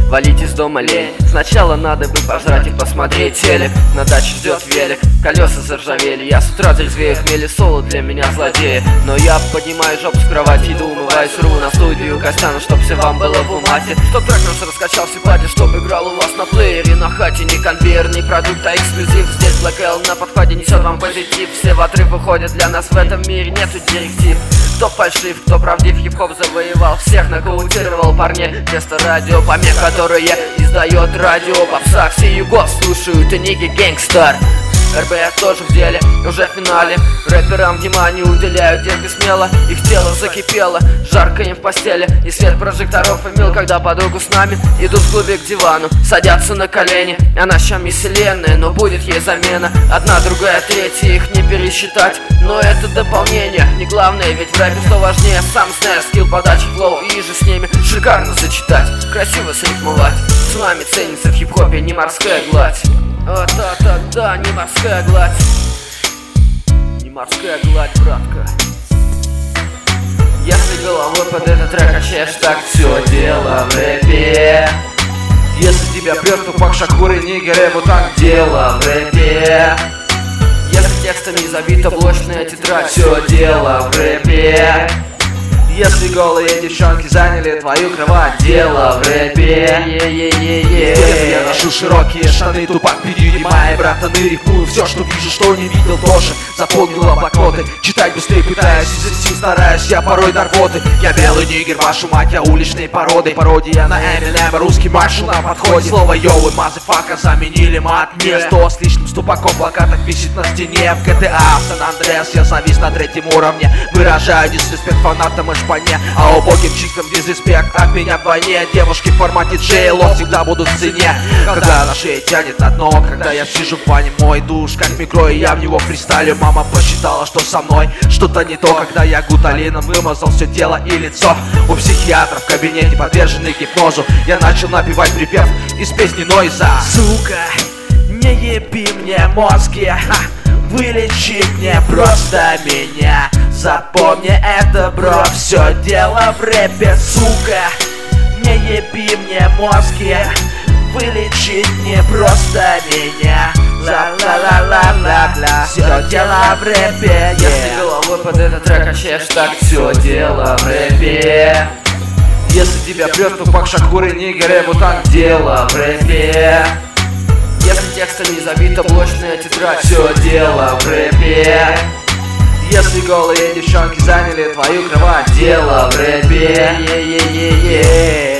валить из дома лень. Сначала надо бы пожрать и посмотреть телек. На даче ждет велик, колеса заржавели. Я с утра трезвею, хмели соло для меня злодеи. Но я поднимаю жопу с кровати, иду умываюсь, рву на студию Костяна, чтоб все вам было в умате. Чтоб трек наш раскачался, паде, чтоб играл у вас на плеере. На хате не конвейер, не продукт, а эксклюзив. Здесь Black L на подходе несет вам позитив. Все в отрыв выходят, для нас в этом мире нету директив. Кто фальшив, кто правдив, хип-хоп завоевал всех, нокаутировал парней вместо радио помех, которые издает радио. Попса все югов слушают и ниги гэнгстар. РБ тоже в деле, уже в финале. Рэперам внимание уделяют, детки смело. Их тело закипело, жарко им в постели. И свет прожекторов и мил, когда подругу с нами идут в клубе к дивану, садятся на колени. Она щами вселенная, но будет ей замена. Одна, другая, третья, их не пересчитать. Но это дополнение, не главное, ведь в рэпе что важнее. Сам снэр, скилл подачи, флоу, и же с ними шикарно сочетать, красиво срифмовать. С вами ценится в хип-хопе не морская гладь. Да, не морская гладь. Не морская гладь, братка. Если головой под этот трек качаешь, так все дело в рэпе. Если тебя прет Тупак Шакур и Нигер, вот так дело в рэпе. Если текстом не забита блочная тетрадь, все дело в рэпе. Если голые девчонки заняли твою кровать, дело в рэпе. Если я ношу широкие штаны, Тупак, Бигги, мои братаны, рифмую все, что вижу, что не видел тоже. Заполнила блокноты, читать быстрее пытаюсь, изо сил стараюсь, я порой до рвоты. Я белый нигер, вашу мать, я уличной породы. Пародия на Эминема, русский маршал на подходе. Слово йоу и мазафака заменили мат. Место с личным с Тупаком, плакаток висит на стене. В GTA Сан-Андреас я завис на третьем уровне. Выражаю дисреспект фанатам и шпане, а убогим чистым дизреспект от меня вдвойне. Девушки в формате J-Lo всегда будут в цене. Когда на шее тянет на дно, когда я сижу в бане, мой душ как микро, и я в него фристайлю. Мама посчитала, что со мной что-то не то, когда я гуталином вымазал все тело и лицо. У психиатра в кабинете, подверженный гипнозу, я начал напевать припев из песни Нойза. Сука, не еби мне мозги, вылечи мне просто меня. Запомни это, бро, все дело в рэпе. Сука, не еби мне мозги, вылечить мне просто меня. Ла-ла-ла-ла-ла-ла, все дело в рэпе. Если головой под этот трек качаешь, так все дело в рэпе. Если тебя прет Тупак Шакур и Нигер, вот так дело в рэпе. Если текстом не забита блочная тетрадь, все дело в рэпе. Если голые девчонки заняли твою кровать, дело в рэпе.